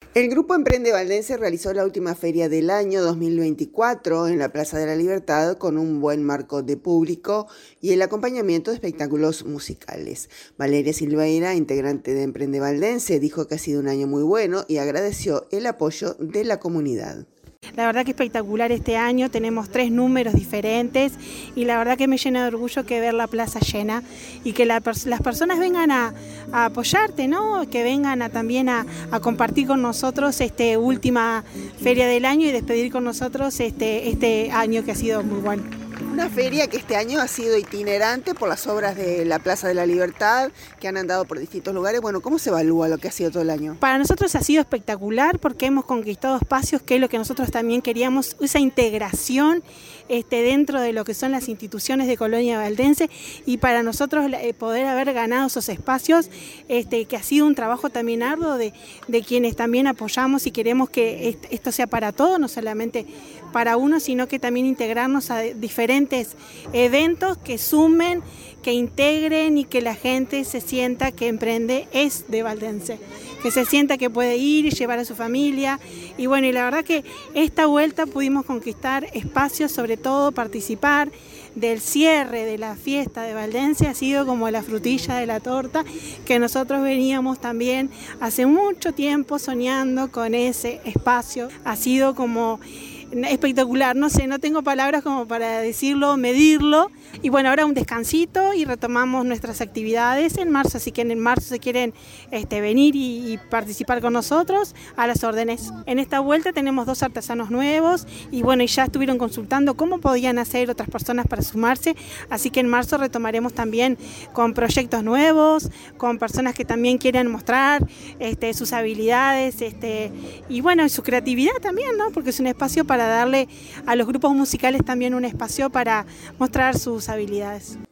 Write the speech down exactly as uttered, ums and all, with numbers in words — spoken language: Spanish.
El Grupo Emprende Valdense realizó la última feria del año dos mil veinticuatro en la Plaza de la Libertad con un buen marco de público y el acompañamiento de espectáculos musicales. Valeria Silveira, integrante de Emprende Valdense, dijo que ha sido un año muy bueno y agradeció el apoyo de la comunidad. La verdad que espectacular este año, tenemos tres números diferentes y la verdad que me llena de orgullo que ver la plaza llena y que la, las personas vengan a, a apoyarte, ¿no? Que vengan a, también a, a compartir con nosotros esta última feria del año y despedir con nosotros este, este año que ha sido muy bueno. Una feria que este año ha sido itinerante por las obras de la Plaza de la Libertad, que han andado por distintos lugares. Bueno, ¿cómo se evalúa lo que ha sido todo el año? Para nosotros ha sido espectacular porque hemos conquistado espacios, que es lo que nosotros también queríamos, esa integración este, dentro de lo que son las instituciones de Colonia Valdense, y para nosotros eh, poder haber ganado esos espacios, este, que ha sido un trabajo también arduo de, de quienes también apoyamos y queremos que esto sea para todos, no solamente para uno, sino que también integrarnos a diferentes eventos que sumen, que integren y que la gente se sienta que Emprende es de Valdense, que se sienta que puede ir y llevar a su familia. Y bueno, y la verdad que esta vuelta pudimos conquistar espacios, sobre todo participar del cierre de la fiesta de Valdense, ha sido como la frutilla de la torta, que nosotros veníamos también hace mucho tiempo soñando con ese espacio. Ha sido como espectacular, no sé, no tengo palabras como para decirlo, medirlo. Y bueno, ahora un descansito y retomamos nuestras actividades en marzo, así que en marzo se quieren este, venir y, y participar con nosotros, a las órdenes. En esta vuelta tenemos dos artesanos nuevos y bueno, y ya estuvieron consultando cómo podían hacer otras personas para sumarse, así que en marzo retomaremos también con proyectos nuevos, con personas que también quieren mostrar este, sus habilidades este, y bueno, su creatividad también, ¿no? Porque es un espacio para darle a los grupos musicales también un espacio para mostrar sus habilidades.